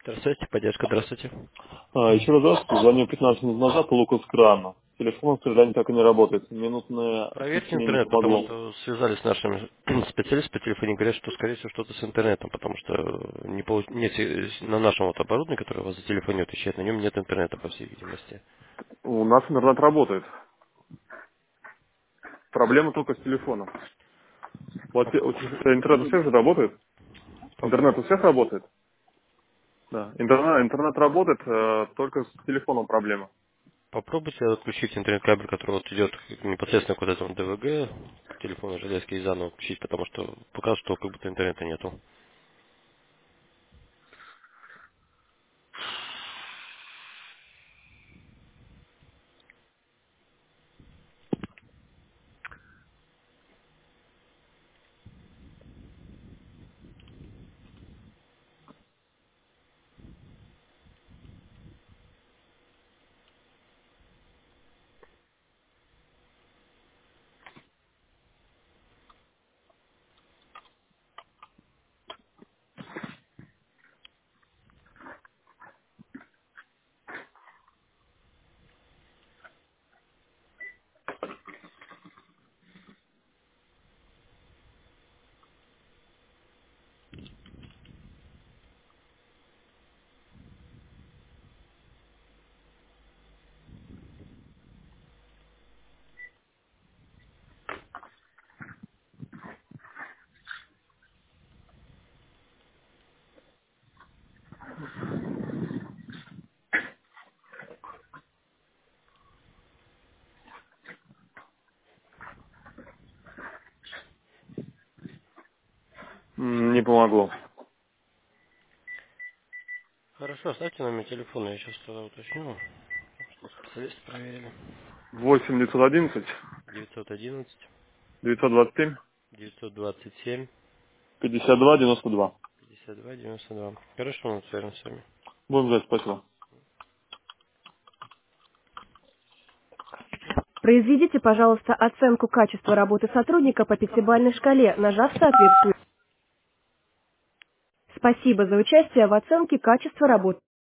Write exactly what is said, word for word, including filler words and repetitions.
Здравствуйте, поддержка, здравствуйте. А, еще раз здравствуйте. Звоню пятнадцать минут назад по Лукас крана. Телефон, к сожалению, так и не работает. Минутное Проверьте объяснение не интернет, потому помогло. что связались с нашими специалистами по телефону и говорят, что, скорее всего, что-то с интернетом, потому что не получ- нет, э, на нашем вот оборудовании, которое у вас за телефон отвечает, на нем нет интернета, по всей видимости. У нас интернет работает. Проблема только с телефоном. У вас А все- у всех- э, интернет у всех же работает? по- Интернет у всех работает? Да. Интернет, интернет работает, э, только с телефоном проблема. Попробуйте отключить интернет-кабель, который вот идет непосредственно к вот этому ДВГ, к телефону железки, и заново включить, потому что пока что как будто интернета нету. М, Не помогло. Хорошо, оставьте номер телефона, я сейчас тогда уточню, что специалисты проверили. восемь девятьсот одиннадцать девятьсот одиннадцать девятьсот двадцать семь девятьсот двадцать семь пятьдесят два девяносто два. пятьдесят два девяносто два. Хорошо, мы свяжемся с вами. Будем ждать, спасибо. Произведите, пожалуйста, оценку качества работы сотрудника по пятибалльной шкале, нажав соответствующий. Спасибо за участие в оценке качества работы.